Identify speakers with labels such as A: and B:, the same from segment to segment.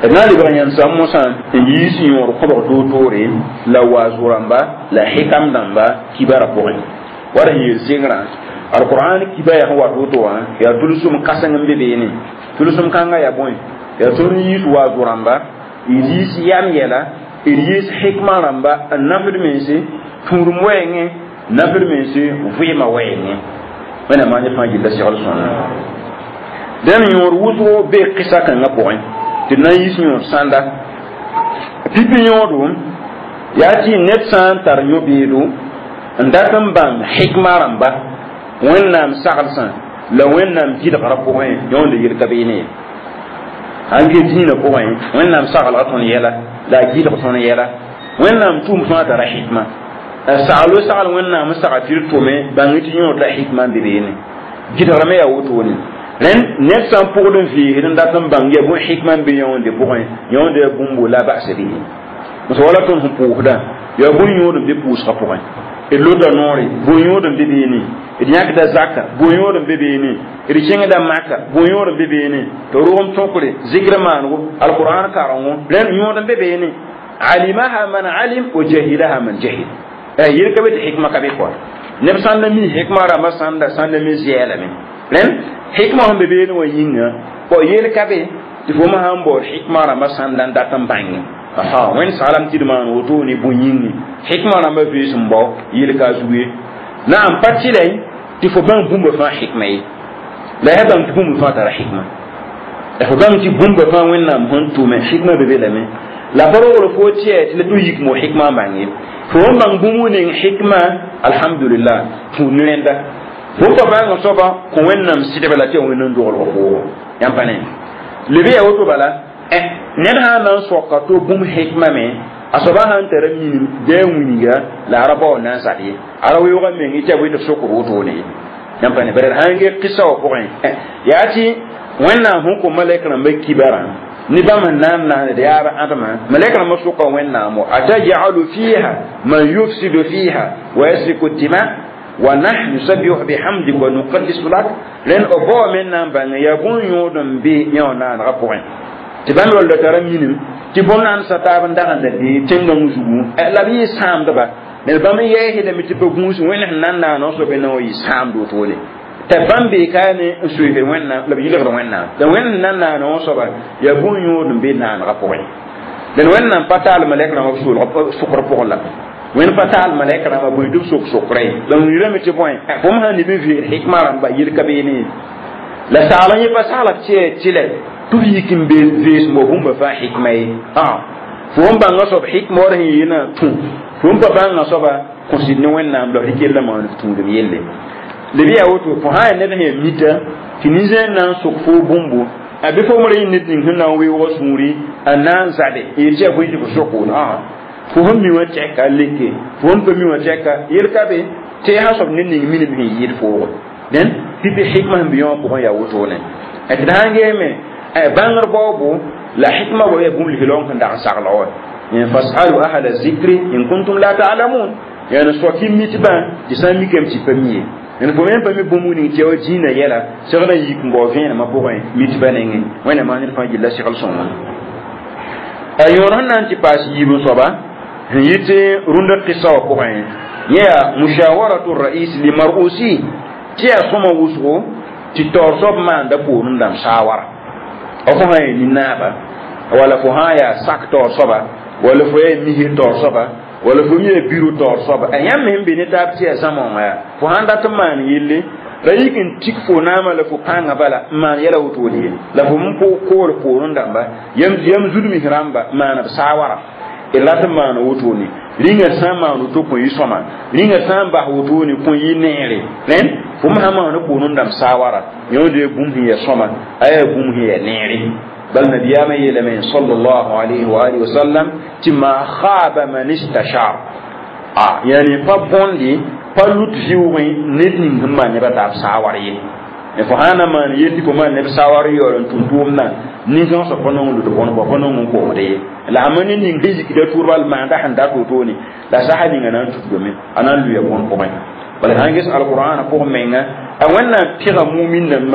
A: na li ban yan sam musan yi si yor ko do tore la wazuramba la hikam damba kibara ko wara yi zingra alquran kibaya wa do wa ya tulusum kasangam be be ni tulusum kanga ya boy ya tun yi wazuramba yi si yam yela yi hikma ramba annafir mense turum wenge nafir mense vima wenge wana ma ni fa gilla shawal sonna dan yor wuzo be qissa kan ga boy ti na yi yor sanda pipi yodo ya ti net san tar yobedo ndatam bam hikma ramba wannam sagalsan la wannam jid qarabo wen yonde yir kabine ange dina ko wen wannam sagal aton yela la jid aton yela wannam tum fa tar hikma sa'alu sa'al wannam sa'atir to me bangiti yor da hikma bibene jid rame ya woto ni ren net san pour le vie ren datam bangi bu hikma bi yonde pour yonde bumbu la ba sabi so wala ton pour da ya bu yonde be pour pour e loda nori bonyodo bebeni e nyak da zakka bonyodo bebeni e chenga da makka bonyodo bebeni to rom tokure zigraman alquran karango len nyodo bebeni alimaha man alim wa jahilaha man jahil e yirka be hikma ka be ko ne sanda mi hikma ra masanda sanda mi ziyala min len hikma hon bebeni wa yinga ko yirka be tifo ma hambo hikma ra masanda datam bangi aha wen salam tidman woto ni bunyingi hikma na mafi sumbo yilka zuwe na am patilay ti fo ban bumba fa hikma yi la yadam ti bumba fa tara hikma e fo ban ti bumba fa wen na mon to me hikma be la me la baro fo tie ti le to yik mo hikma bangi fo ban bumu ni hikma alhamdulillah fu nenda fo fa ban so ba ko wen nam sidebe la te wen ndo ko yampane lebe ya woto bala ned ha nan soka to bum hikma me asoba han tere min de wuniga la araba na sadi arawi wa me ngi tabu to sokoro to ne yampane bare hange qissa ko yati wenna hu ko malaika na kibara ni ba man nan na da yara adama malaika na masuka wenna mo atajalu fiha man yufsidu fiha wa yasfiku dima wa nahnu nusabbihu bihamdika wa nuqaddisu lak len obo men nan ba ya bun yodon be nyona na rapoin tibam wal da taram minim ti bonan satab ndagan da di tenga musugu la bi sam da ba ne ba me yehi da miti pe musu wen nan na no so be no yi sam do tole te bambe kane suive wen na la bi le wen na da wen nan na no so ba ya bun yo dum be na na ko den wen nan patal malek na ko sukor pour la wen patal malek na bu du sukray dan ni remiti point ko ma ni bi fi hikma ran ba yir kabini la sala ni pasala chile tu yikim be ves mo bumba fa hikmai fo mba ngaso hikma or hina tu fo mba ba ngaso ba ko sidni wenna lo hikella ma tu ngam yelle le biya woto fo ha ne ne mita tinizen nan so fo bumbu abi fo mo rin nit nin na we wo suri anan zade e je ko yi ko soko fo hon mi wa cheka leke fo hon mi wa cheka yirka be te ha so nin nin min bi yir fo den tibi hikma bi yo ko ya woto ne et dange me bangar bobu la hikma bo yebum li hilon kan da sagla wa in fasalu ahla zikri in kuntum la ta'lamun yana so kim mitban di sami kem ti pamiye en bo men pami bomu ni tewa jina yela sagla yik ngo vena ma bo mitban ngi wena ma ni fa jilla sagal sonwa ayon nan ti pas yibu soba yite runda qissa ko ya mushawaratu rais li mar'usi ti asoma wusko ti torsob man da ko ndam shawara ofo hay ni naba wala fo haya saktor soba wala fo e mihir tor soba wala fo mi e biro tor soba ayam men be ne tabti azamon ya fo handa to man yille rayikin tik fo nama la fo panga bala man yala wutodi la fo mpo ko ndamba yam zulmi hiramba man sawara ilata man wutoni ringa sama no to ko yisoma ringa samba wutoni ko yinere nen fo mahama no ko ndam sawara yode bumhi ya soma aya bumhi ya nere bal nabiyama yelame sallallahu alaihi wa alihi wasallam timma khaba man istashar yani pa bondi pa lut jiwi nit ni ngama ne bata sawara yi e fo hana man yeti ko man ne sawara yo ron tuntum na ni gon so kono ndu ko no ko no ko de la amani ni ngi ki da turbal ma da handa to to ni la sahabi ngana tudo me anan lu ya kon ko mai bal hangis alquran ko menga a wannan tira mu'min nan ma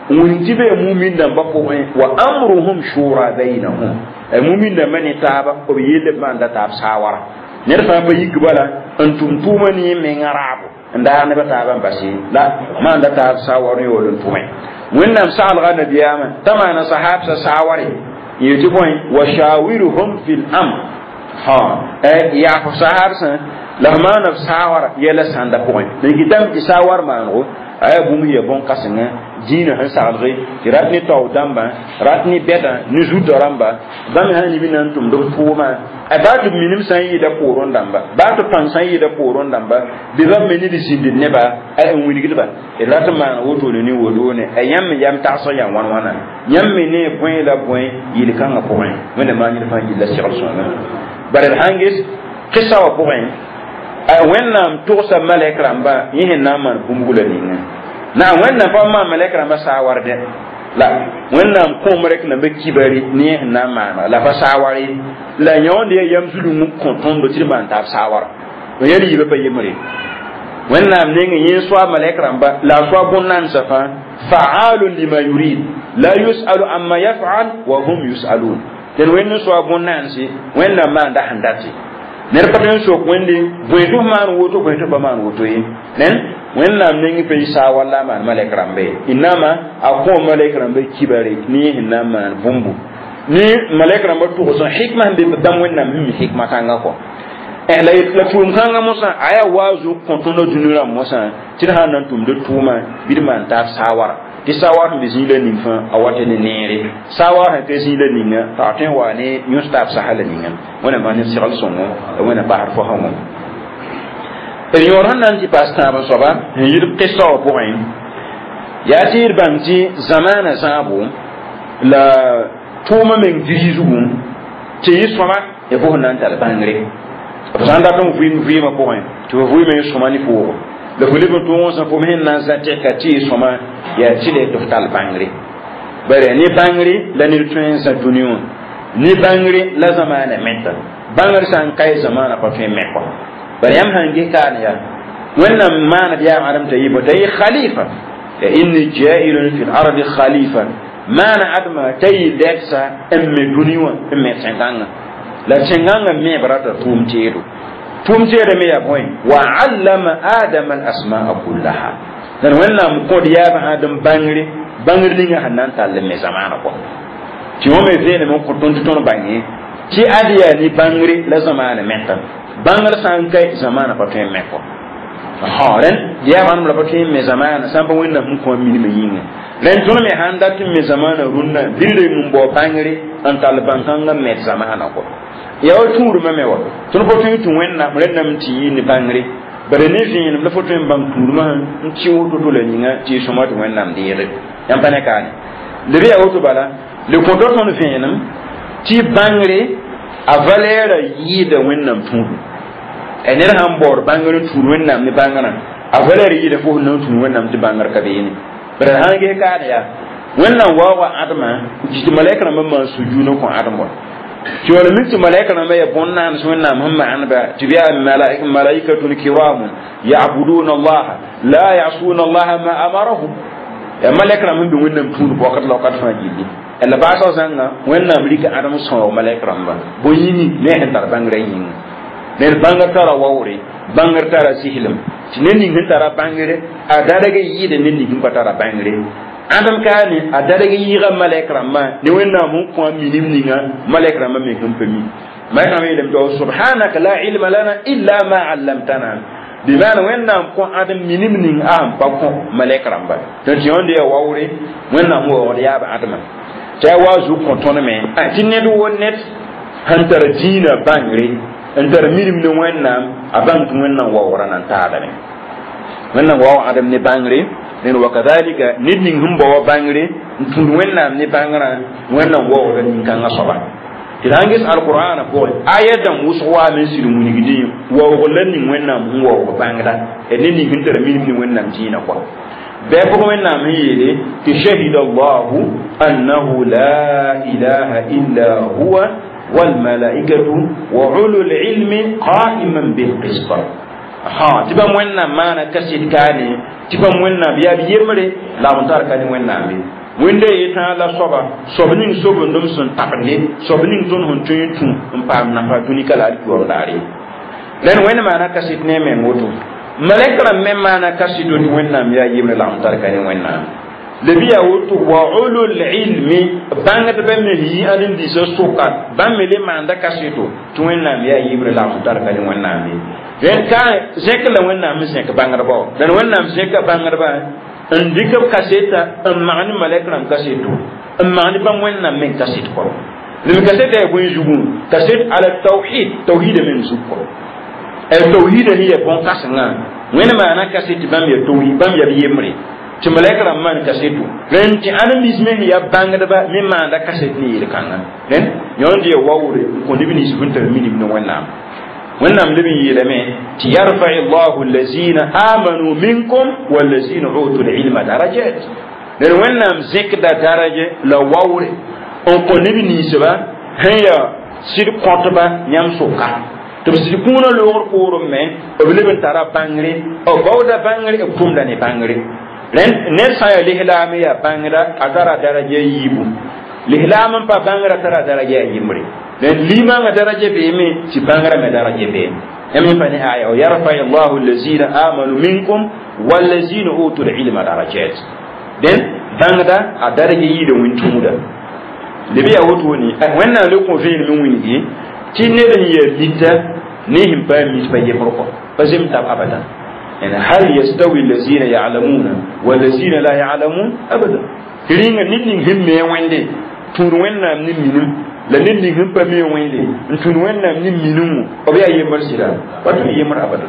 A: ونجيب مؤمن دم وأمرهم شورى بينهم المؤمن دم من تابع وبيد من تاب ساورا نرفع بيجبلا أنتم تومني من عرب nda ne bata ban basi la ma nda ta sawari wolun tume wannan sa'al gana biyama tamana sahab sa sawari yiti boy wa shawiruhum fil amr ha ya fa sahab sa la ma na sawara yela sanda boy ne gitam ki sawar ma ngo ay bu mu ye bon kasinga dina han sa'alri ratni taw damba ratni beta ni judoramba dam hani binan tum do fuma abatu minim san yi da poron damba ba to pan san yi da poron damba bi ba meni di sindi neba ay en wini gidba e lata man woto ni wodo ne yam ta so yan wan wana yam ne point la point yil kan ga point wala ma ni fa illa shiral sona bare hangis qissa wa point ay wennam to sa malek ramba yihin naman bumbula ninga na wennam fa ma malek ramba sawarde la wennam ko rek na be kibari ni na ma la fa sawari la nyon de yam zulu mu konton do tirman ta sawara o yeli be yemre wennam ne ngi so malek ramba la so bonnan safa fa'alun lima yurid la yusalu amma yaf'al wa hum yusalun den wenno so bonnan si wennam ma nda handati ner paten so wende boyto man woto boyto ba man woto yi nen wennam nengi pe sa wala man malek rambe inama akko malek rambe kibare ni hinama bumbu ni malek rambe to so hikma be dam wennam mi hikma tanga ko la tum kanga musa aya wazu kontono dunura musa tirha nan tum de tuma bidman ta sawara ti sawar bi zile nin fa awate ne nere sawar ha ke zile ninga ta ten wane nyustaf sahala ninga wana mani siral songo wana bahar fo hawo e yoran nan ti pasta ba soba yir qissa o point ya tir banti zamana sabu la tuma men dijugun ti soma e bo nan tal bangre zanda ton vi ma point to vi men soma ni fo le voulez que tout on s'en fout maintenant ça tient qu'à tirer soma ya tile total bangri bare ni bangri la ni tuen sa dunion ni bangri la zamana metta bangri san kai zamana pa fe mekko bare yam hangi kan ya wannan mana biya adam tayi ba tayi khalifa ya inni ja'ilun fil ardi khalifa mana adma tayi deksa emme dunion emme tenganga la tenganga me barata tumtero tumtero me ya boy wa allama adama al asma'a kullaha dan wannan ko da ya ba adam bangri linga hanan talle me zamana ko ti o me vene mo ko ton bangi ti adiya ni bangri la zamana menta bangar san kai zamana pa to me ko haren ya man la pa to me zamana san ba wannan mun ko mi me yinga len ton me handa ti me zamana runna dille mun bo bangri an talle bankanga me zamana ko ya o turu me wa ton ko to wannan ren nam ti ni bangri bare ne fin la foto en bang turma nti woto to le ninga ti soma to wennam de yele yam pane kane le biya woto bala le contrôle son fin nam ti bangre a valeur yi de wennam tudu ener ham bor bangre tur wennam ni bangana a valeur yi de fo no tur wennam ti bangar ka be ni bare hange kane ya wennam wawa adama ti malaika ma sujuno ko adama ti wala min ti malaika na ya bonna na sunna muhammad anba ti biya malaikatun kiram ya'buduna allah la ya'suna allah ma amarahum ya malaika na mun bi wannan tun ko kat lokat fa jidi ella ba so sanga wannan amrika adam so malaika ramba bo yini ne hen tar bangre yin ne bangar tara wawre bangar tara sihilum ti ne ni hin tara bangre a daraga yi de ne ni hin tara bangre adam kani adaraga yiga malaika ramma ni wenna mun ko minim ninga malaika ramma me kan fami mai na me dem do subhanaka la ilma lana illa ma 'allamtana bi mana wenna ko adam minim ning am ba ko malaika ramma to ti onde ya wawre wenna mo o ya ba adama ta wazu ko tono me a tinne do wonnet hantar dina bangre antar minim ni wenna aban ko wenna wawra nan ta adame wenna waw adam ni bangre nen wakadhalika nidning humba wa bangre ntun wennam ni bangra wenna wo ga nin kan asoba tirangis alqur'ana ko ayadan uswa men siru munigidi wo gollan nin wennam wo ko bangra e nin hin tar min ni wennam tina ko be ko wennam yele ti shahida allah annahu la ilaha illa huwa wal malaikatu wa ulul ilmi qa'iman bil qist ha tiba mwenna mana kasit kane tiba mwenna biya biyemre la montar kani mwenna bi wẽnde yeta la soab ning sobendem sẽn tagle soab ning tõnd sẽn tõe n paam nafa dũni ka la alkiwaam laare rẽnd wẽnd maana kaset ne meng woto malɛk rãmb me maana kaset tɩ wẽnnaam yaa yɩmr lagm tarka ne wẽnnaam la bɩ yaa woto wa ulul ilmi bãngdbã me yi ad n dɩsa sʋka bãmb me le maanda kaseto tɩ wẽnnaam yaa yɩmr lagm tarka ne wẽnnaam ye rẽnd ka zẽk la wẽnnaam n zẽk bãngdba rẽnd wẽnnaam zẽka bãngdbã n dɩk b kaseta n magn malɛk rãmb kaseto n magn bãmb wẽnnaam me kaset kɔ lem kaset yaa bõe zugẽ kaset ala tawhida me n zug kɔ tawhida hiya bon kãsengã wẽnd maana kaset bãmb ya tawhid bãmb ya yembre tɩ malɛk rãmb maan kaseto rẽnd tɩ ãn-bis me sẽn yaa bãngdba me maanda kaset ne yel-kãngã rẽnd yõnd ya waoore n kõ neb nins bõn tar minim ne wẽnnaam wẽnnaam leb n yeelame tɩ yarfai llahu allazina amanu minkum wallazina utu lilma darajat rẽnd wẽnnaam zẽkda daraje la waoore n kõ neb ninsba sẽn yaa sɩd kõtba yãmb soka tɩ b sɩd kũunã loogr poorẽ me b leb n tara bãngre b baooda bãngre b tʋmda ne bãngre rẽnd ned sã n yaa lislaam yaa bãngda a tara daraja yiibu lislaam n pa bãngrã tara daraja yaa yɩmbre rẽnd limaangã daraja beeme tɩ bãngrã me daraja beeme yãmb yẽ pa ne aya wa yarfa llahu allazina amanu minkum wallazina utu lilma darajat dẽn bãngda a daraja yiida wẽn-tũuda leb yaa wotone wẽnnaam le kõ vẽenem n wĩnge tɩ ned n yaa mita ne sẽn pa a mit pa yembr kɔ pa zem tab abadan هل يستوي الذين يعلمون والذين لا يعلمون ابدا رينغ نيت ني هم مي ويندي تور وينام ني مينم لا نيت ني هم با مي ويندي تور وينام ني مينم او بيا يمر سيدا وات يمر ابدا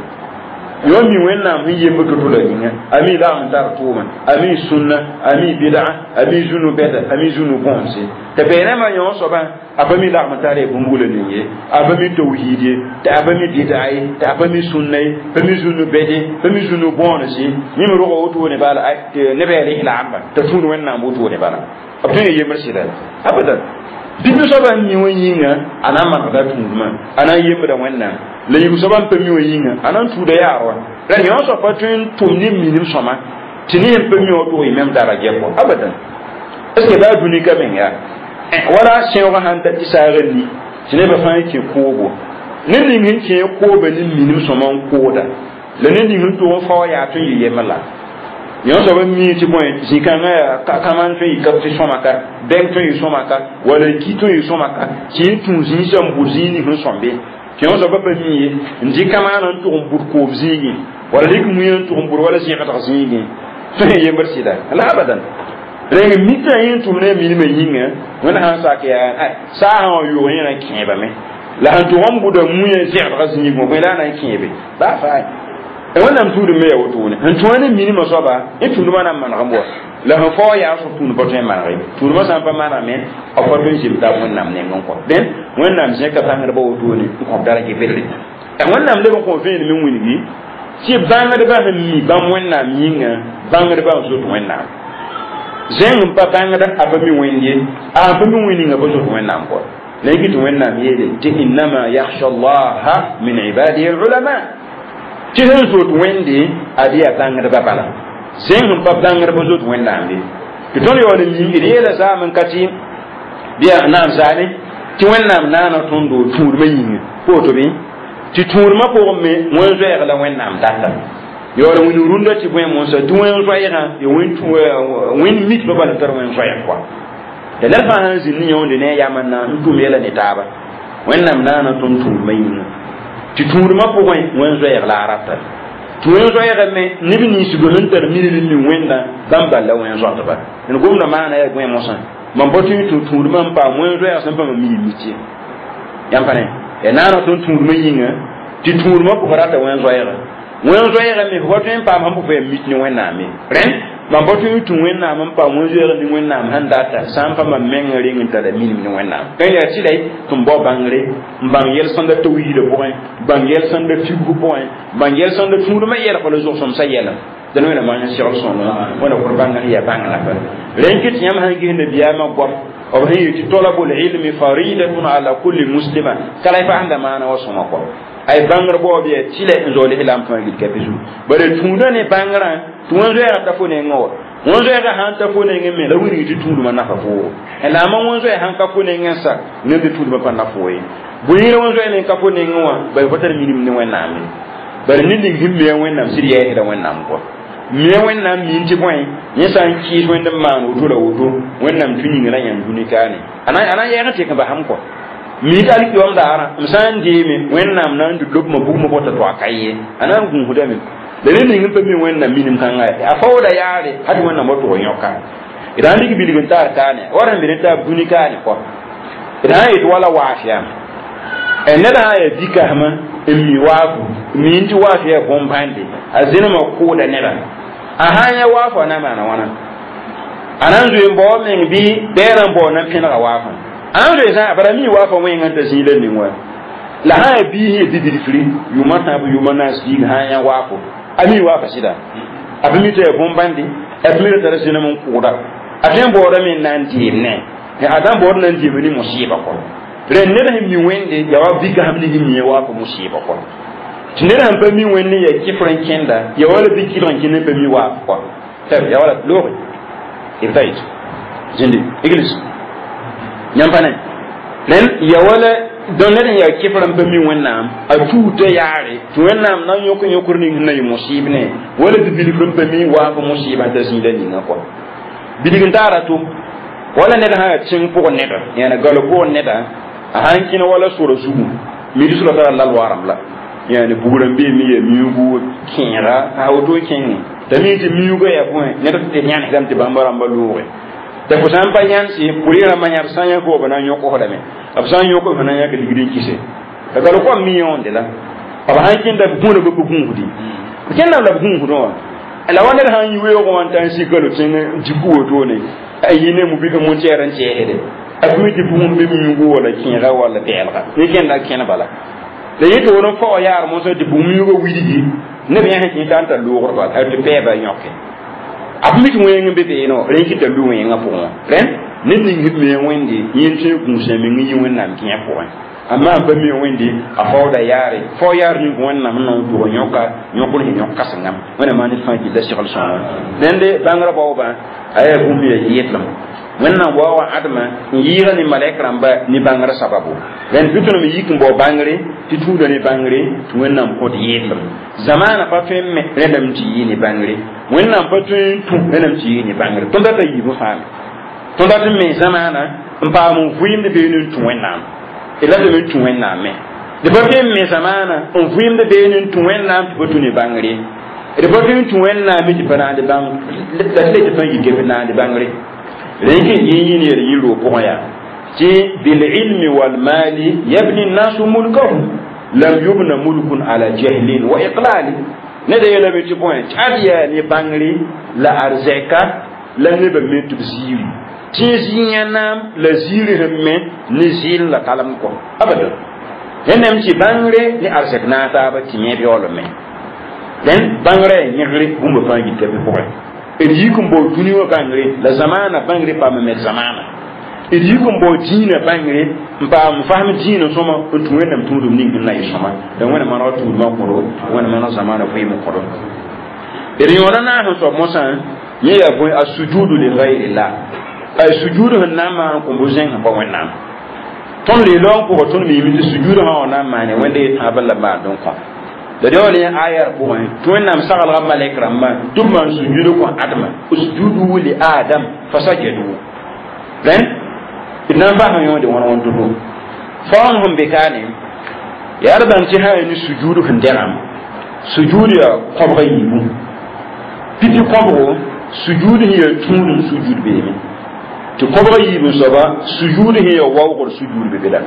A: يومي وينام هي يمر تولا ني امي لا انتار توما امي سنه امي بدعه امي جنو بدا امي جنو بونسي تبينما يون صبا abami la matare bumbula ninge abami tauhidi ta abami bid'ai ta abami sunnai abami zunu bede abami zunu bonasi ni mo rogo woto ne bala ne be le ila amba ta tunu wenna woto ne bala abdu ne yemar sida abadan bidu soba ni wonyinga ana man da tunuma ana yemra wenna le yu soba pemi wonyinga ana tu da yarwa ran yo so patun tumni minim soma tini pemi woto yi mem dara jebo abadan est ce que ba duni kamen ya wala sẽoogã sãn ta tɩ saagã ni tɩ nebã fãa n kẽ koobo ned ning sẽn kẽ kooba ne minim sõma n kooda la ned ning sẽn tʋg n fa wa yaa tõe n yɩ yɛmã la yõ soab n mii tɩ bõe zĩ-kãngã yaa kamaan tõe n yɩ kab tɩ sõmaka bɛng tõe n yɩ sõmaka wala ki tõe n yɩ sõmaka tɩ yẽ tũ zĩisã n bʋd zĩig ning sẽn sõmbe tɩ yõ soabã pa mii ye n dɩ kamaanã n tʋg n bʋd koob zĩigẽ wala dɩk muã n tʋg n bʋd wala zẽgdg zĩigẽ tõe n yembr sɩda la abadan rẽng mita yẽ tʋm ne minimã yĩnga wẽnd sãn sak yaa saa sã wa yoog yẽ na n kẽebame la sẽn tʋg n bʋda muã zẽgdga zĩigẽ bõe la a na n kẽebe baa faa wẽnnaam tũudum me yaa wotone sẽn tʋã ne minimã soaba yẽ tũudmã na n manegem wa la sẽn fa wa yaa sẽn tũud pa tõe n manege tũudmã sã n pa manegme a pa tõe n zem tab wẽnnaam neng n kɔ dẽn wẽnnaam zẽka bãngdbã wotone n kõ darage belde wẽnnaam leb n kõ vẽenem n wilgi tɩ bãngdbã sẽn mi bãmb wẽnnaam yĩnga bãngdbã n zot wẽnnaam zeng pa bãngda a pa mi wẽnd ye a pa mi wẽninga pa zot wẽnnaam kɔ la yɩk tɩ wẽnnaam yeele tɩ innama yaxsha allaha min ibadihi alulama tɩ sẽn zot wẽnde ad yaa bãngdbã bala zeng sẽn pa bãngdbã zot wẽnnaamde tɩ tõnd yaool n mingd yeela zaam n ka tɩ bɩa naam zaane tɩ wẽnnaam naana tõndo tũudmã yĩnga poto bɩ tɩ tũudmã pʋgẽ me wẽn-zoɛɛg la wẽnnaam data yaool wẽnd rũndã tɩ bõe mosã tɩ wẽn-zoɛɛgã wẽnd mit pa bala tar wẽn-zoɛɛg kɔa la ned fãa sãn zĩnd yõonde ne a yamã na n tʋm yɛla ne taaba wẽnnaam naana tõnd tũudmã yĩnga tɩ tũudmã pʋgẽ wẽn-zoɛɛg la a rata tɩ wẽn-zoɛɛgã me neb ninsb sẽn tar minil n mi wẽnda bãmb balla wẽn-zoatba n gomda maana yaa bõe mosã mam pa tɩ tũudmã n paam wẽn-zoɛɛg sẽn pa ma mii mit ye yãmb pa ne ya naana tõnd tũudmã yĩnga tɩ tũudmã pʋgẽ rata wẽn-zoɛɛga wẽn-zoɛɛgã me fa tõe n paam sãn pʋ fa ya mit ne wẽnnaame rẽnd mam pa tõe n tũ wẽnnaam n paam wẽn-zoɛɛg ne wẽnnaam sãn data sã n pa mam meng reng n tara minim ne wẽnnaam kã yaa sɩda tɩ n bao bãngre n bãng yɛl-sãnda tawhiidã pʋgẽ bãng yɛl-sãnda fibgu pʋgẽ bãng yɛl-sãnda tũudmã yɛlg la zog-sõmsã yɛlem dẽn wẽna maan segl sõma wẽna kʋr bãngr yaa bãng nafa rẽn kɩ tɩ yãmb sãn ges nabiyaamã goam b sẽn yetɩ talabul ilmi faridatun ala kulli muslima kala y paasda maana wa sõma kɔ ay bãngr baoob yaa tɩ la n zool islam fãa gil kapisu bare tũudã ne bãngrã tɩ wẽn-zoɛɛg da fo nengẽ wa won zo ga han ta fo ne ngem la wuri ti tudu man na fa fo la ma won zo han ka fo ne ngem sa ne bi tudu ba na fo yi bu yi won zo ne ka fo ne ngwa ba fa tar minim ne wen nam bar ni ding himme wen nam siriya ida wen nam ko me wen nam min ti point ni san ki wen da man wuto la wuto wen nam tuni ngala yan duni kane ana ya ga te ka ba ham ko mi ta li yom da ara msan di mi wen nam nan du dub ma bu ma bota to akaye ana gun huda mi da ne ngin pe mi wen nam minim kan ga a fa da yare hadi wen nam to nyoka idan ligi biligin tar kane waran bi ta duni kane ko idan yi wala washiya en da ya dika ma mi wafu mi ndi wafu ya gombande azina ma ko da nera a hanya wafu na mana wana anan zuwa mbo men bi beran bo na pina wafu an zo sa bara mi wafu wen nganta zilen ni wa la ha bi hi didiri fri yuma ta bu yuma na si hanya wafu ami wafu sida abimi te gombande abimi te rasina mun kuda aten bo da min nan ti ne ya adam bo nan ti ni musiba ko ren ne da mi wende ya wa biga hamni ni wa ko musiba ko tinera han pa mi wende ya kifran kenda ya wala bi kifran kenda pa mi wa ko tabi ya wala lori ibtait jindi iglis nyampane ren ya wala don ne ya kifran pa mi wennam a tuta yare to wennam nan yoko yokurni na yi musibne wala bi bilifran pa mi wa ko musiba ta sinda ni ngako bidigin tara to wala ne da ha cin ko ne da yana galo ko ne da a hankina wala sura sugu mi di sura tara lal waram la yani buguran be mi ye miugo kinra ha oto kinni tami ti miugo ya point ne te nyane gam te bambara mbaluwe te ko sampa nyan si purira manyar sanya ko bana nyoko hodame absan nyoko bana ya digiri kise ta galo ko mi yonde la aba hankin da buna bu gungudi kenna la gungudo ala wanda han yuwe ko wantan si galo tin jibu oto ne ayine mu bi ko mun ceran cehede akumi ti bum be miugo wala kinra wala telga ni kenda kena bala le yito wono fo yar mo so ti bum miugo widigi ne be hen tan ta lugor ba ta te peba nyoke akumi ti wen be be no ren ki ta lu wen ngapo ren ne ni ngi me wendi yin te kunse me ngi wen nam kiya po amma ba me wendi a fo da yare fo yar ni wen nam no do nyoka nyoko ni nyoka sangam wana mani fa ki da shikal son nende bangra ba aya bum ye yetlam wannan wawa adama yira ni malaikran ba ni bangare sababu ben bitunu mi yikin bo bangare titudo ni bangare wannan ko yetlam zamana fa femme redam ti yini bangare wannan fa tu redam ti yini bangare to da yi bu fam to da me zamana mpa mu fuinde be ni tu wannan ila de mi tu wannan me de ba femme zamana on fuinde be ni tu wannan to tu ni bangare de ba femme tu wannan mi ti bana de bang da le te yi ke bana de bangare لكن يين يريلو بويا تي بالعلم والمال يبني الناس ملكهم لم يبنى ملك على جهل واقلال ندا يلا بيتي بوين تاديا ني بانغري لا ارزكا لا نبا ميتو زيري تي زينام لا زيري هم ني زيل لا كلام كو ابدا ينم تي بانغري ني ارزكنا تا با تي مي بيولو مي den bangre nyigri bumba fangi tebi boy yikum bo duniya bangre la zamana bangre pa me zamana yikum bo dina bangre mpa mfahmi dina soma untu wenam tudum ning na yisoma dan wena mana tu ma ko wena mana zamana fu mu ko eri wona na ho so mosa ye ya bo asujudu li ghayri la ay sujudu nama ko bozen ba wenam ton le long ko ton mi mi sujudu ha ona mane wende taballa ba don ko da dole ayar ko to wannan sagal ga malaikram ma dumman sujudu ko adama usjudu li adam fasajadu dan idan ba han yode won won dudu fon hum be kane ya raban ci ha ni sujudu handaram sujudu ya qabayibu piti qabo sujudu ya tunu sujudu be mi to qabayibu saba sujudu ya wawo sujudu be bidan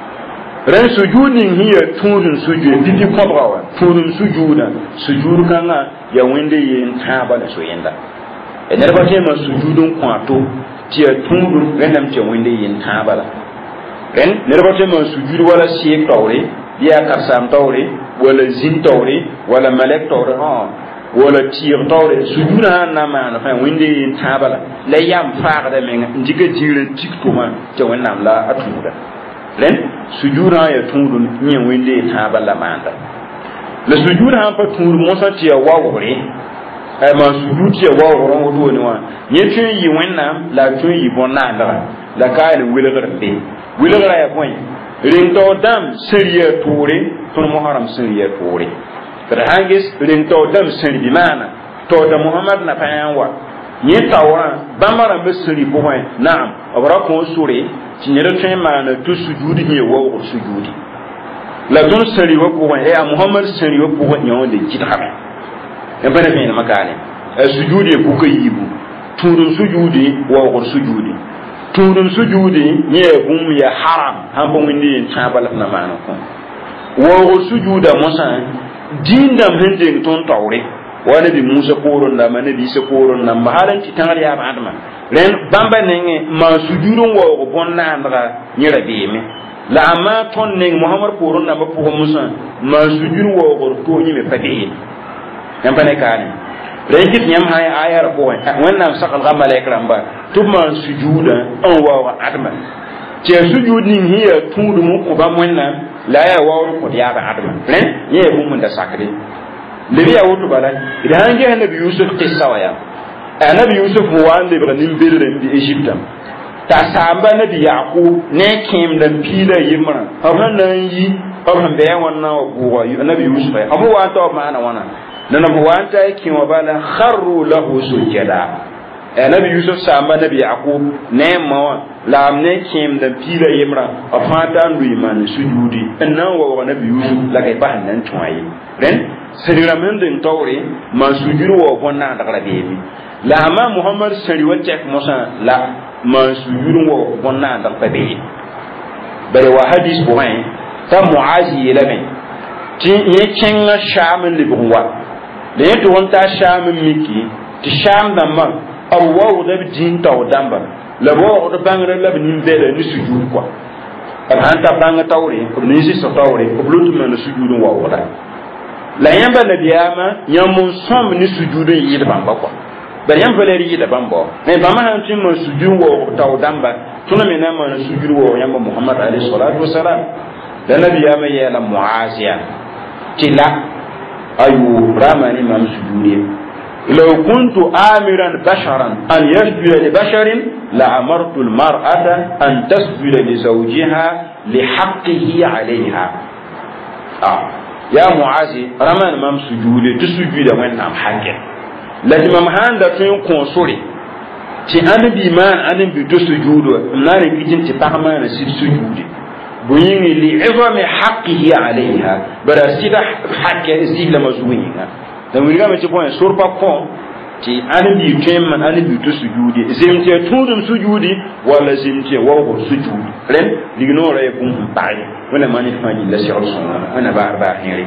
A: ran sujudin hiya turun sujud didi kwabawa turun sujudu kanga ya wende yin taba da soyenda idan ba sai ma sujudun kwato tiya turun ranam ce wende yin taba la ran ne ba sai ma sujudu wala shi tawre ya karsam tawre wala zin tawre wala malak tawre ha wala tiyar tawre sujuda na ma na fa wende yin taba la yam fa da men ndiga jira tikto ma ce wannan la atuda len sujura ya tundun nyen wende ta balla manda le sujura ha pa tundu mosa ti ya wawore ma sujud ya wa goron wodo ne wa ye tun yi wannan la tun yi bonna ndara la kaale wilgra ya point rinto dam seriya tore tun muharram seriya tore तर hangis ring to dam seri bi mana to da muhammad na payan wa ni tawra bamara besri bo wa naam abra ko sure tinyere tun mana to sujudi ni wo ko sujudi la don seri wo bo wa ya muhammad seri wo bo wa nyon de jita e bana be na makane sujudi ko ko yibu turun sujudi wo ko sujudi turun sujudi ni e bum ya haram han bo windi tabal na mana ko wo sujuda musan dindam hende ton tawre wala bi musa koron da man bi se koron na mahalan ti tangar ya adama ren bamba nenge ma sujudun wo bonna andra nyira be me la ama ton neng muhammad koron na ba ko musa ma sujudun wo ko to nyi me fadi yan bane kane ren kit nyam hay ayar ko wannan sakal gamal ekram ba tuma sujuda an wa adama ti sujudin hiya tudu mu ko ba wannan la ya wawru ko ya ba adama ren ye bu mun da sakre lebi ya wutu bala idan ge annabi yusuf qissa waya annabi yusuf wande ba nim birren bi egypta ta samba nabi yaqub ne kim dan pila yimra abran nan yi abran be wannan wa annabi yusuf abu wa ta ma ana wana nan abu wa ta yake wa bala kharru lahu sujada nabi yusuf samba nabi yaqub ne ma la amne kim da pila yimra afata ndu iman sujudi nan wa nabi yusuf la kai ba nan tuwaye ren sirira men den tawre ma sujudu wa bonna da rabe la ma muhammad sari wacce musa la ma sujudu wa bonna da rabe bare wa hadis bo mai ta muazi yelamen ti ye kenga shamin libwa le to wonta shamin miki ti sham da ma awo da din taw damba la bo da bangre la bin vele ni sujud quoi kan anta banga tawre ko ni si so tawre ko blutu men sujudu wa wala la yamba nabiyama nyamun som ni sujudu yi da bamba quoi ba yamba le yi da bamba mais ba ma han tin mo sujudu wa taw damba tuna me na ma sujudu wa yamba muhammad alayhi salatu wassalam da nabiyama ya la muaziya tila ayu ramani mam sujudi لو كنت آمرا بشرا أن يسجد لبشر لأمرت المرأة أن تسجد لزوجها لحقه عليها يا معاذ رمان مام سجود تسجد وين نام حاجة لكن مام هان دا تين كونسوري تي أنا بيمان أنا بتسجود نار كيجن تبعما نسيب سجود بيني لعظم حقه عليها برسيد حاجة زيد لما زوينها da wuriga me ci point surpa ko ti anabi kemman anabi to sujudi zemti tudum sujudi wala zemti wawo sujudi ren ligno ra ykum ba'i wala mani fani la shi'ur sunna ana ba henri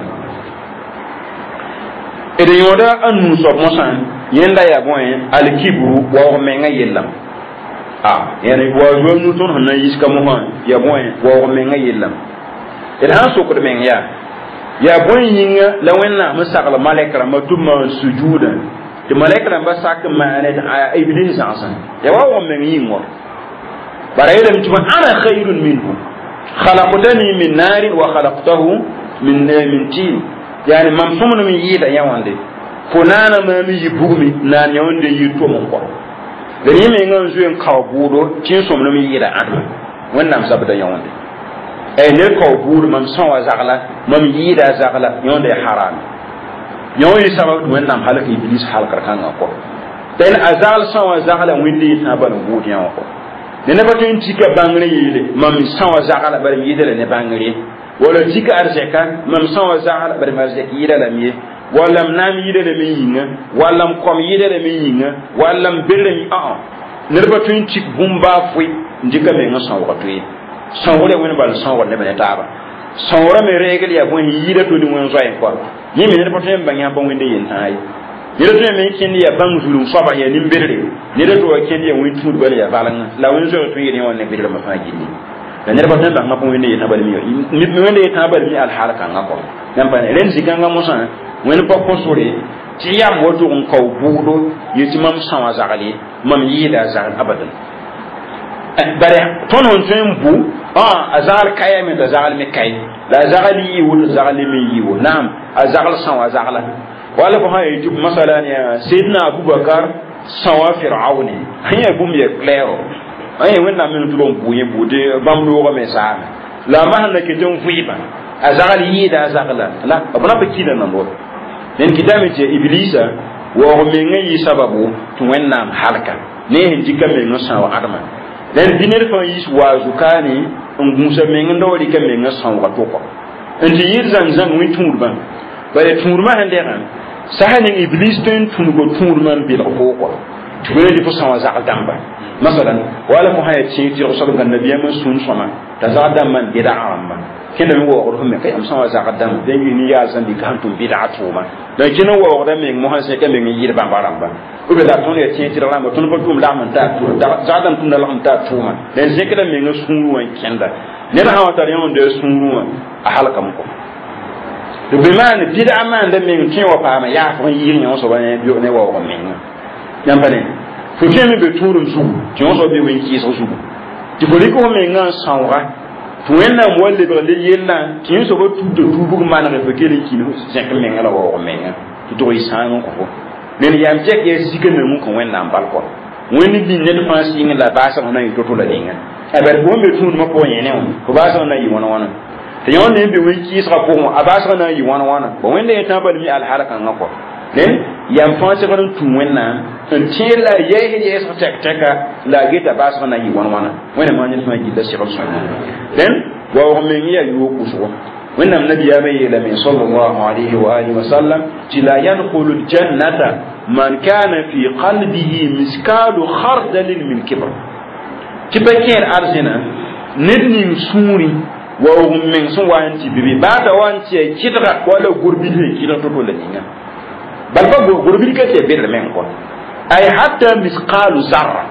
A: ede yoda anu so mosan yenda ya boy al kibru wa menga yellam yani wa wonu ton hana yiska mo ya boy wa menga yellam ede han so ko de menga ya boy yinga la wenna musaqala malaikara matuma sujuda de malaikara ba sak maane da iblis asan ya wa men yingo bara yele mutuma ana khairun minhu khalaqtani min nar wa khalaqtahu min tin yani mamsumunu min yida yawande funana ma mi yibugmi nan yawande yito mon ko da ni me ngan zuyen kawbudo tin somnu mi yida adu wannan sabda yawande ne ko buur mam sawa zagla mam yida zagla yonde haram yoyi sabab wannan halaka iblis halakar kan ko dan azal sawa zagla windi taban buur yan ko ne ba tin tika bangre yile mam sawa zagla bar yida ne bangre wala tika arzeka mam sawa zagla bar marzeki yida la miye wala nam yida le yinga wala kom yida le yinga wala birre ne ba tin tik bumba fui ndika be ngasaw ko tuyi sanwore wani bal sanwore ne bane taba sanwore me regel ya bon yida to di won zoy ko ni me ne potem banya bon winde yin tay ni do me kin ya bang zulum soba ya nimbere ni do kin ya win tudu bal ya balan la won zo to yini won ne bidira ma fa gini da ne potem bang bon winde yin tabal mi ni me winde tabal mi al halaka ngako nan bane ren ziganga musa wani pokko sore ti ya moto on ko budo yitimam sawa zagali mam yida zagal abadan bare tonon tembu azal kaya me da zagal me kay la zagali wu zagali me yiwu nam azal san wa zagala wala ko hay tu masalan ya sayyidina abubakar sawa fir'auni hanya bum ya claro ay wonna min tulon buye bude bamlo ko mesa la mahna ke ton fuiba azagal yida azagala la abuna bakida nan do den kidame je iblisa wo me ngi sababu tu wonna halka ne hin jikka me no sawa adama den dinir fa yis wazu kani ngusa me ngi ndori ke me ngi sawa to ko ndi yir zan wi turban bare turma hande ran sahanin iblis ten tungo turman bil ko tubele di fosa wa damba masalan wala ko hayati ti rasul kan nabiya man sun sama ta zadam man bid'a amma kina mi wo ko me kay am sama za dam de ni ya san di kan tum bid'a tuma da kina wo ko me mo hanse ka me yir ba baramba o be da ton ya ti rama ton ko tum la man ta tu da zadam tum la man ta tuma de zekda me nga sunu wan kenda ne na hawata yon de sunu a halaka mu ko de be man bid'a man de me tin wa pa ma ya ko yir nyon so ba ne bio ne wo ko me yambane fo jemi be turum su ti on so be wen ki so su ti fo liko me ngan sanwa to wenna mo le be le yella ti so go tu de tu bu ma na be kele ki no zek me ngala wo me nga ti to isan ko men yam jek ye sikene mu ko wenna mbal ko woni bi ne fa singa la ba sa na yi to la dinga e be bo me tu mo ko yene ko ba sa na yi wona wona te yon ne be wen ki sa ko abasa na yi wona wona bo wende ya tabal mi al halaka ngako den yam fanse ko tun wenna en tiela yehe sa tek la geta bas na yi wana wena ma ni fa gida shi rasul den wa men ya yu ku so wenna nabi ya mai la min sallallahu alaihi wa alihi wa sallam tila yadkhulu jannata man kana fi qalbihi miskalu khardal min kibr kibaker arzina nidni suri wa men sun wanti bibi bada wanti kidra wala gurbi kidra to la ninga balba gurbi ka te bir men ko ay hatta misqalu zarra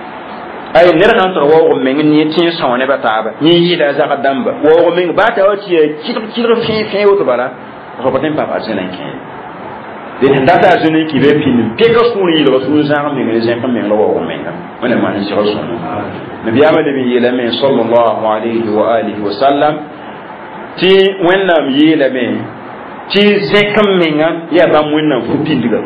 A: ay nirhan to wo men ni tin so ne bataba ni yida zaka damba wo men bata wati kidro fi wo to bala ko paten papa zenen ke de ndata zeni ki be pin pe ko suni lo su zaka men ne zen men lo wo men wala man shi rasul nabi amade bi yela men sallallahu alaihi wa alihi wa sallam ti wennam yela men ti zekam menga ya ba mwenna fu pindiga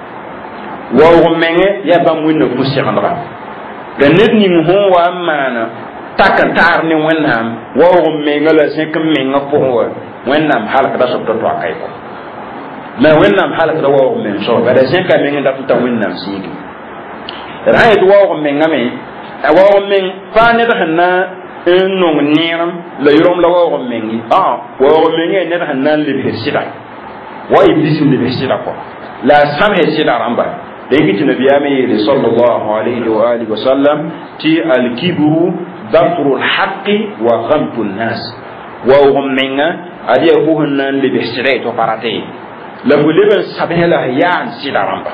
A: wa menge ya ba mwenna fu sekandra ga nit ni ho wa mana takatar ni wennam wa menga la zekam menga po wennam halaka da sobto to akay ko la wennam halaka da wa men so ga da zekam menga da tuta wennam sigi raayet wa menga me wa men fa ne da hanna nong neram la yorom la wa mengi wa mengi ne da hanan le sida wa iblis le sida ko la samhe sida ramba da yake nabiya mai sallallahu alaihi wa alihi wa sallam ti al kibru dafru al haqqi wa ghamtu an nas wa menga adiya ko hanan le sida to parate la buleben sabela ya sida ramba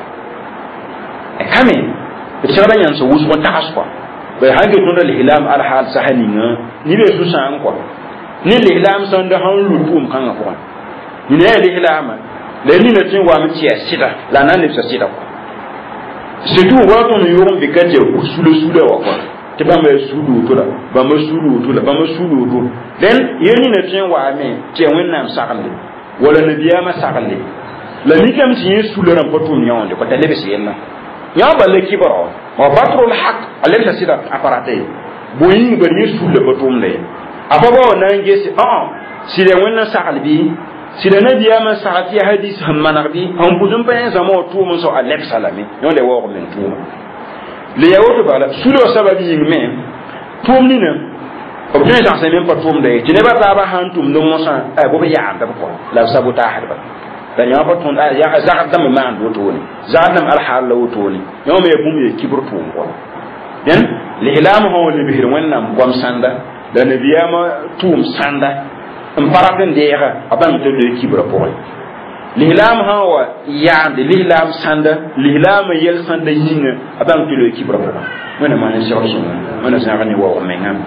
A: e kame tsara yan so wusko taaswa bai hange tun da lilam alhal sahaninga ni be su san ko ni lilam san da han lutum kan ko ni ne lilam da ni ne tin wa mi tiya sida la nan ne sa sida ko sidu wa to ni yoron be kaje sulu wa ko te ba me sulu to la ba me sulu to la ba me sulu to den yeni ne tin wa me te wonnam sakande wala nabiya ma sakande la ni kam tin sulu ran potum nyonde ko tele be siyella ya balle kibaro wa batrul haq alaysa sida aparate boyin bari sulle batum le afaba nan gesi sida wannan sakalbi sida nabiya man sakati hadis hammanarbi an buzun bayan zama to mun so alif salami yon le wo men tuma le yawoto bala sulo sababi yingme tumni ne obje sa se même pas tum de ti ne ba ta ba hantum no mosa ay bo ya anda ko la sabuta harba dan ya fa tun ya za dam ma ando to ni za dam al hal law to ni yawme bum ye kibru to ko den li hilam ho li bihir wannan gwam sanda da nabiyama tum sanda en paraten de ya aban to le kibru ko li hilam ha wa ya de li hilam sanda li hilam yel sanda yinga aban to le kibru ko wona ma ne shawso wona sa ga ni wo mengam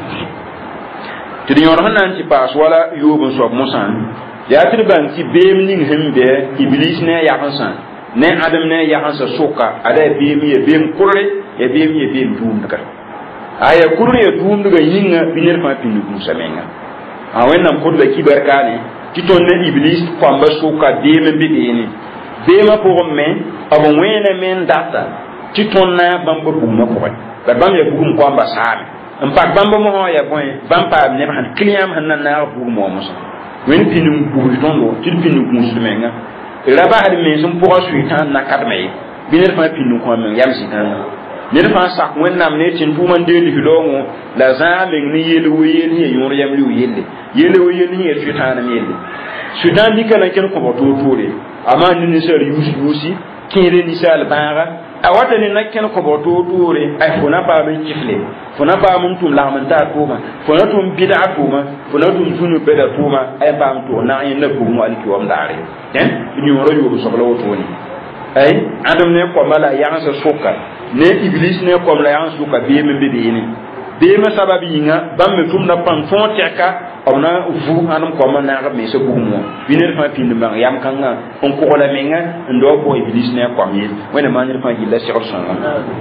A: ti yor hanan ci pas wala yobun so musan ya tirban ti beem ning hembe iblis ne ya hansan ne adam ne ya hansa soka ada beem ye beem kurre ye beem dum daga aya kurre ye dum daga yinga binir fa pinu dum samenga a wannan kurda kibarka ne titon ne iblis kwamba soka beem be ni beema pʋgẽ me b wẽene me n data tɩ tõnd na bãmb bugmã pʋgẽ la bãmb yaa bugum koamba saame n pak bãmb mosã yaa bõe bãmb paam neb sẽn kɩliyãmb sẽn na naag bugum wã mosã wẽnd pĩnd n bugs tõndo tɩ d pĩnd n gũusd menga ra basd mens n pʋga sʋɩtãan nakadme ye bɩ ned fãa pĩnd n kõ meng yam zĩkãngã ned fãa sak wẽnnaam ne tɩ n tʋʋma n deeg lislaoongõ la zãag meng ne yel we-yel sẽn yaa yõor yam liu yelle yel we-yel sẽn yaa sʋɩtãanem yelle sʋɩtãan dɩka na n kẽn kõbg toor-toore a maan ne ninsaal yuus-yuusi kẽede ninsaal bãaga a wata ne na kẽn kõbg toor-toore ay fo na paam n kɩfle fo na paam n tʋm lagm n taa tʋʋma fo na tʋm bɩdga tʋʋma fo na tʋm zũnu bɛda tʋʋma ay paam tʋʋg nag yẽnda bugum alkiwam daare d yõora yoob soabla wotone ay adem ne kõma la yagensa sʋka ne iblis ne kõm la yagens sʋka beeme n be beene beeme sabab yĩnga bãmb me tʋmda pãn tõog tɛka b na vu ãdem kõma naagb mensã bugum wã bɩ ned fãa pĩnd n bãng yam kãngã n kʋgla menga n dao pʋg iblis ne a kõm yel wẽnna maan ned fãa gilla segd sõnga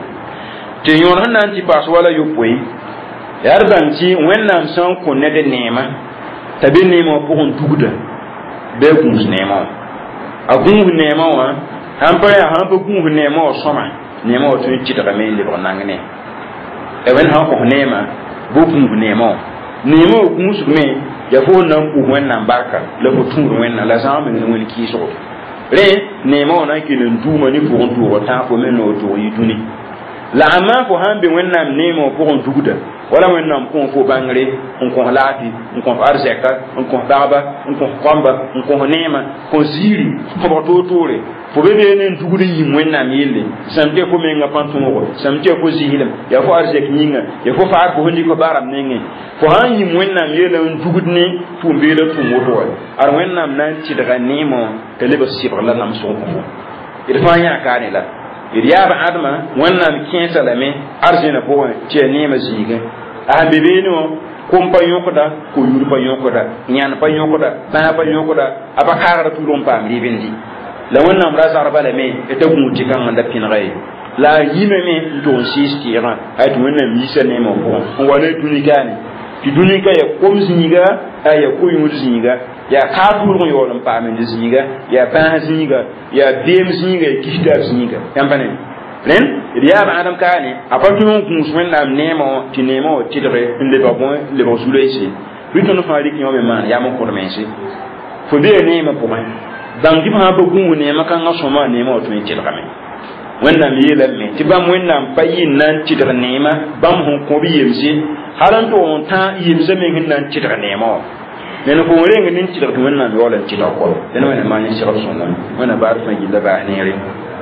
A: tɩ yõor sẽn na n tɩ paas wala yopoe yaa d bãng tɩ wẽnnaam sã n kõ ned neemã t'a be neemã wã pʋgẽ dugda bɩ a gũus neemã wã a gũus neemã wã sãn pa yaa sãn pa gũus neemã wã sõma neemã wã tõe n tɩdgame n lebg nang ne wẽnd sãn kõs neemã bɩ gũus neemã wã neemã wã gũusgme yaa fo n na n pʋʋs wẽnnaam barka la fo tũud wẽnna la zãag meng ne wẽnd kɩɩsgo rẽ neemã wã na n kell n duuma ne pʋgẽ tʋʋg tãag fo me n wa tʋʋg yɩ dũni la amma fo sãn be wẽnnaam neemã wã pʋgẽ dugda wala wẽnnaam kõ fo bãngre n kõs laafɩ n kõs arzɛka n kõs dagba n kõs kõmba n kõs neemã kõs ziiri kõbg toor-toore fo be beene n dugd n yĩm wẽnnaam yelle sãm tɩ fo menga pãn tõogo sãm tɩ fo zislem yaa fo arzɛk yĩnga yaa fo faar fo sẽn dɩk barem nengẽ fo sãn yĩm wẽnnaam yella n dugd ne tʋʋm beela tʋʋm woto wa ad wẽnnaam na n tɩdga neemã wã t'a lebg sɩbg la nam sʋg fo d fãa yãa kaane la d yaab admã wẽnnaam kẽesa lame arzẽnã pʋgẽ tɩ yaa neemã zĩigẽ a sãn be beene wã kom pa yõkda ko-yur pa yõkda yãn pa yõkda bãag pa yõkda a pa kaagra tʋʋr n paam rɩbendi la wẽnnaam ra zarba lame t'a gũud tɩ kãngã da pẽnega ye la a yĩmame n tʋg n sɩɩs tɩɩgã a tɩ wẽnnaam yiisa neemã pʋgẽ n wa ne dũnikaane tɩ dũnika yaa kom zĩiga a yaa ko-yũud zĩiga yaa kaa-tʋʋrg n yaool n paamend zĩiga yaa bãag zĩiga yaa beem zĩiga yaa kisdaab zĩiga yãmba ne rẽn d yaab ãdem kaane a pa tõe n gũus wẽnnaam neemã wã tɩ neemã wã tɩdge n lebg bõe n lebg zu-loeese bɩ tõnd fãa rɩk yõ me maan yam n kõd mense fo bee neemã pʋgẽ bãng tɩ b sãn pa gũus neemã kãngã sõma neemã wã tõe n tɩdgame wẽnnaam yeelame tɩ bãmb wẽnnaam pa yɩ n na n tɩdg neemã bãmb sẽn kõ b yemse hal n tʋg n tã yemsã meng sẽn na n tɩdg neemã wã nen fo reng nin tɩdg tɩ wẽnnaam yaool n tɩdg kɔ dẽn wẽnna maan segd sõnga wẽnna baad fãa gilla baas neere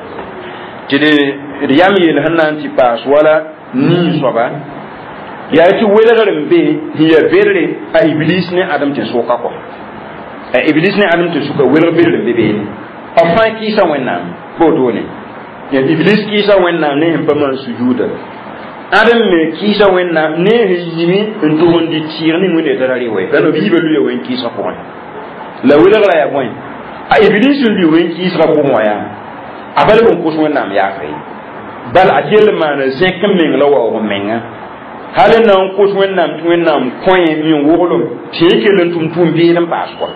A: tɩ d yam yeel sẽn na n tɩ paas wala nin-soaba yaa tɩ welgr n be sẽn yaa bedre a iblis ne adem tɩ sʋka kɔ a iblis ne adem tɩ sʋka welg bedr n be beene b fãa kɩɩsa wẽnnaam bootone iblis kɩɩsa wẽnnaam ne sẽn pa maan sujuuda adem me kɩɩsa wẽnnaam ne sẽn yĩmi n tʋg n dɩ tɩɩg ning wẽnde tara rɩ wɛ la no biiba luya wẽn kɩɩsã pʋgẽ la welgra yaa bõe a iblis n lʋɩ wẽn kɩɩsgã pʋgẽ wã yaa a bal n kʋs wẽnnaam yaafã ye bal a kell n maana zẽk n meng la waoog menga hal n na n kʋs wẽnnaam tɩ wẽnnaam kõe min woglem tɩ yẽ kell n tʋm tʋʋm beed n paas kɔ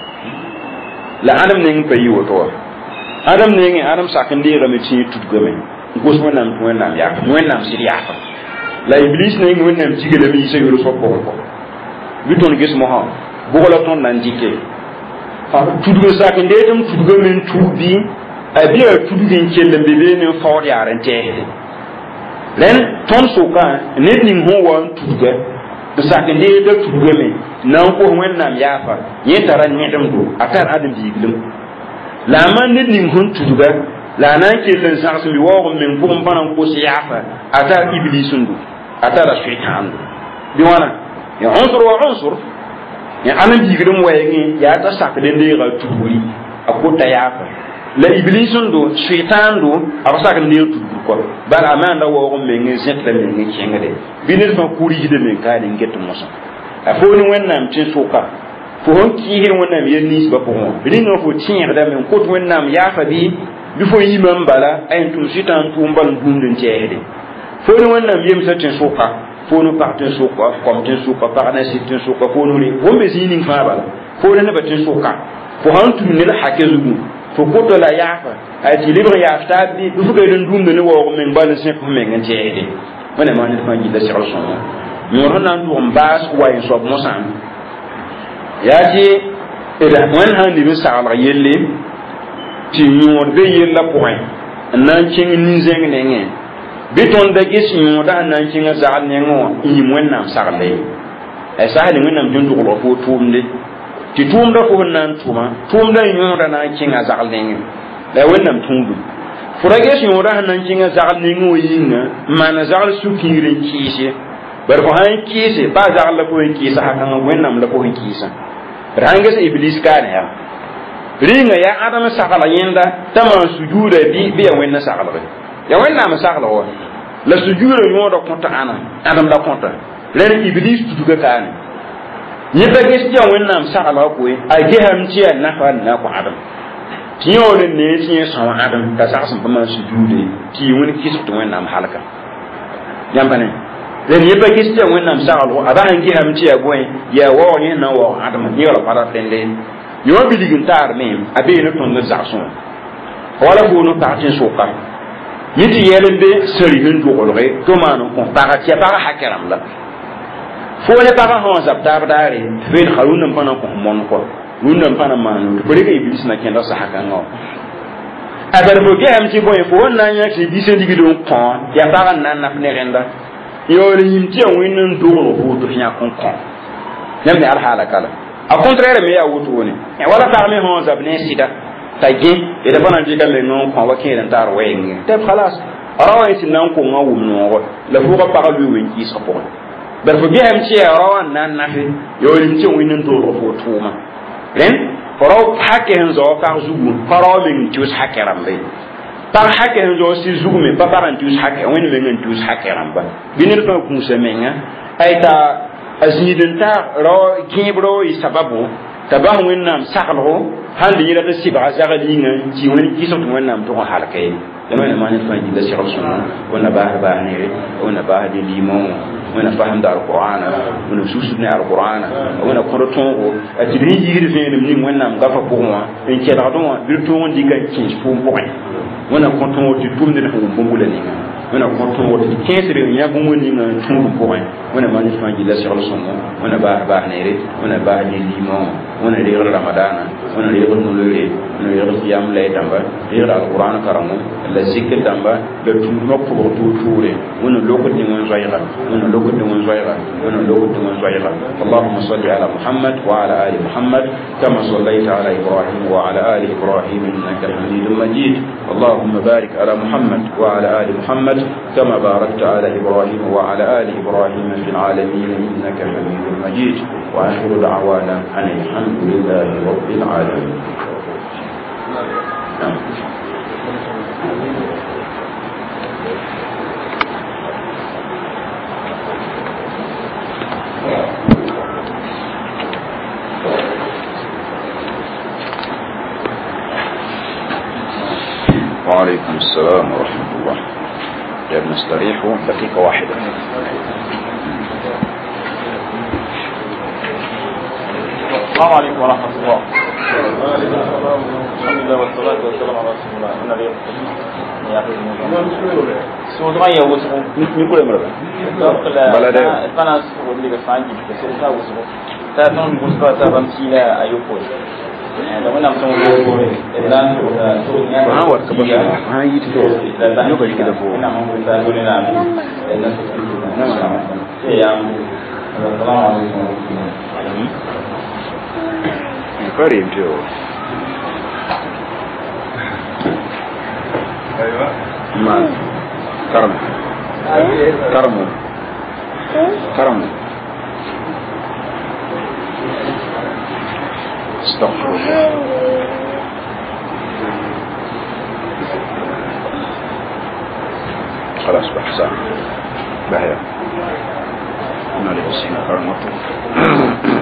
A: la adem ning pa yɩ woto wa adem nengẽ adem sak n deegame tɩ yẽ tudgame n kʋs wẽnnaam tɩ wẽnnaam yaafã wẽnnaam sɩd yaafã la iblis neng wẽnnaam tigelame yɩsa yol soab pʋgẽ kɔ bɩ tõnd ges mosã bʋgla tõnd na n dɩke tudg sak n deed n tudgame n tuub bɩ a bɩ a tudg n kell n be beene n faood yaar n tɛɛsde rẽnd tõnd sʋka ned ning sẽn wa n tudga n sak n deeda tudgame na n kos wẽnnaam yaafa yẽ tara nẽdemdo a tar ãdem-biiglem la a maan ned ning sẽn tudga la a na n kell n zãgs bɩ waoog n meng pʋgẽ pa na n kos yaafa a tar iblis n do a tara soɩtãando bɩ wãna õnsor wa õnsor ãdem-biiglem wɛɛngẽ yaa t'a sakd n deega tudgri a kota yaafa la iblis n do soɩtãan do a b sak n deeg tudgr kɔ bala a maanda waoog n meng n zẽk la meng n kẽngde bɩ ned fãa kʋʋrɩsda meng kaa ning get mosã a fo ne wẽnnaam tẽ sʋka fo sẽn kɩɩsd wẽnnaam yel ninsbã pʋgẽ wã rĩngã fo tẽegdame n kot wẽnnaam yaafa bɩ fo yĩmã n bala a yen tʋm soɩtãan tʋʋm bal n dũmd n tɛɛsde fo ne wẽnnaam yemsã tẽ sʋka fo ne pag tẽ sʋka kom tẽ sʋka pag na sɩd tẽ sʋka fo ne fo n be zĩig ning fãa bala fo ne nebã tẽ sʋka fo sãn tũm ned hake zugu fo ko to la yafa ay ti libre ya ta bi du fuga den dum ne wo men bal se ko men ngante ede wona ma ni fa ji da shirl son ñor na ndu mbas way so mo san ya ji ila wan han ni sa ala yelle ti ñor be yella point nan ci ni zeng ne nge biton da gis ñor da nan ci nga zaal ne ngo yi mon nam sarle ay sa ni mon nam jundu ko fo tumde ti tumda fo nan tuma tumda ñor da nan ci nga zaal ne nge la wonnam tumdu furage shi ñor da nan ci nga zaal ne ngo yinga man zaal sukirin ci bar ko han kiise ba zaal la ko kiisa hakan wonnam la ko kiisa rangas iblis kana ya ringa ya adam sakala yenda tama sujuda bi ya wenna sakala ya wenna ma sakala wa la sujuda yo do konta ana adam da konta len iblis tuduga kana ni ba gesti ya wenna ma sakala ko a ge ham ci na fa na ko adam tiyo ne tiyo sama adam da sakasa ba ma sujuda ti woni kisu to wenna ma halaka yambane len ni ba gesti ya wenna ma sakala aba han ge ham ci ya goy ya wo ni na wo adam ni wala para tende yo biligin tar mem abe no ton zason wala bo no partin soka yiti yelende seri hin do olre to manu ko parati para hakaram la fo le para hon zab tar dare fen harun pana ko mon ko runam pana manu bari ga iblis na kenda sa hakango abar bo ge am ci boy fo na nya ci bi sen digido ko ya para nan na ne renda yo le yimti on winin do no fo to nya kon kon nem ne al hala kala a contraire me ya wutu woni e wala ta me hon zabne sida tagi ida bana jigal le non ko wa kene tar wengi te khalas arawa sin nan ko ngawu no la fu ko para lu wen ki so ko ber fo gem ci arawa nan na fi yo lim ci winin to ro fo tuma ren foro hakke hen zo ka zugu foro min tus hakeram be par hakke hen zo si zugu me pa par tus hakke woni le ngen tus hakeram ba binir to ku semenga ayta azidin ta ro kibro yi sababu tabah wennam sakalo handi yira ta siba zagalina ci woni kiso to wennam to halakay dama ne mani fa jida shirab sunna wana ba ne wana ba de limon wana faham da alquran wana susu ne alquran wana koroton o atibri yiri fe ne ni wennam gafa ko wa en ke da don bir to won diga kin fu mo wana konton o ti tumne de ko bombule ni wana konton o ti kensere nya ko woni na tumbu ko wana mani fa jida shirab sunna wana ba ne wana ba de limon wana de ramadana wana de no lele wana de yam lay tamba de alquran karamu la zikr tamba de tuno ko to toure wana lokoti mon zayra wana lokoti mon zayra wana lokoti mon zayra allahumma salli ala muhammad wa ala ali muhammad kama sallaita ala ibrahim wa ala ali ibrahim innaka hamidum majid allahumma barik ala muhammad wa ala ali muhammad kama barakta ala ibrahim wa ala ali ibrahim fil alamin innaka hamidum majid wa akhiru da'wana alhamdulillahi rabbil alamin.
B: وعليكم السلام ورحمة الله. نستريح دقيقة واحدة.
C: السلام عليكم ورحمة الله. الحمد لله والصلاة والسلام على رسول الله. أنا اليوم سودان يا وسخ.
B: نقول مرة.
C: بلد. أنا سودان اللي كفاني بس سودان وسخ. تابعون مسكوا تابعون سينا أيوكو. Teman nak semua dan
B: awak kepada hari itu nak bagi kita pun
C: nak kita guna lagi dan yang Assalamualaikum.
B: Very enjoy.
C: Ayo.
B: Man. Karam. استغفر الله. خلاص بحسن بهيا. أنا لبسينا كرمته.